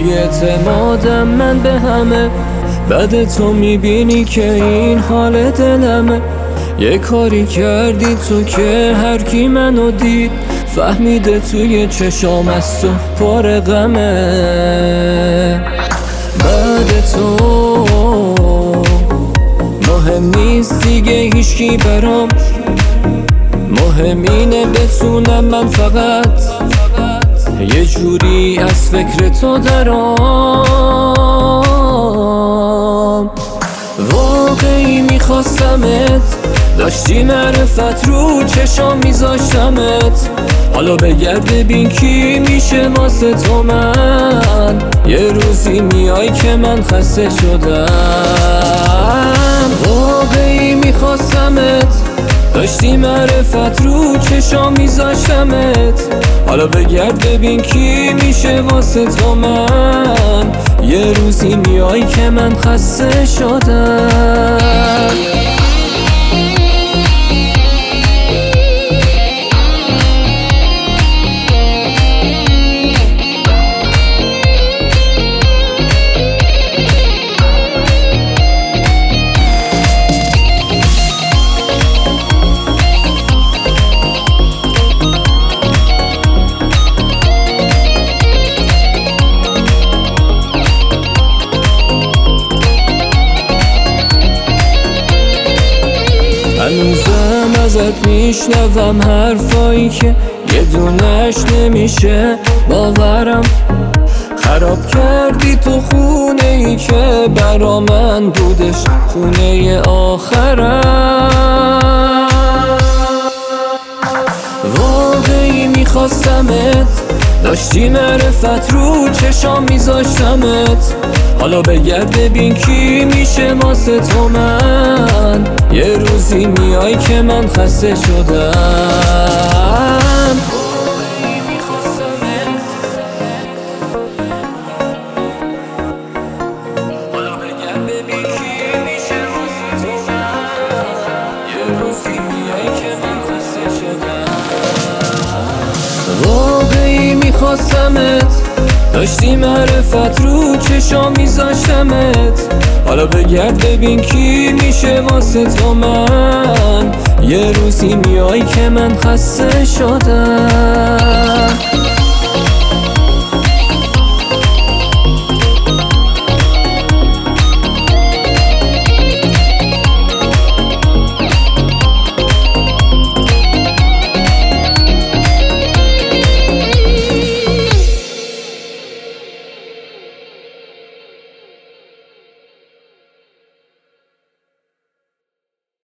اعتمادم من به همه، بعد تو میبینی که این حال دلمه. یه کاری کردی تو که هر کی منو دید فهمیده توی چشام از تو پر غمه. بعد تو مهم نیست دیگه هیچکی برام، مهم اینه بتونم من فقط یه جوری از فکر تو درام. واقعی میخواستمت، داشتی معرفت رو چشام میذاشتمت. حالا بگرد ببین کی میشه واسه تو من. یه روزی میای که من خسته شدم. واقعی میخواستمت، داشتی معرفت رو چشام میذاشتمت. حالا بگرد ببین کی میشه واسه تو من. یه روزی میای که من خسته شدم. هنوزم ازت میشنوم حرفایی که یه دونش نمیشه باورم. خراب کردی تو خونه ای که برا من بودش خونه آخرم. واقعی میخواستمت، داشتی معرفت رو چشام میذاشتمت. حالا بگرد ببین کی میشه واسه تو من. یه روزی میای که من خسته شدم. حالا بگرد ببین کی میشه واسه تو من. یه روزی میای که من خسته شدم. واقعی میخواستمت، داشتی معرفت رو چشام میذاشتمت. حالا بگرد ببین کی میشه واسه تو من. یه روزی میای که من خسته شدم.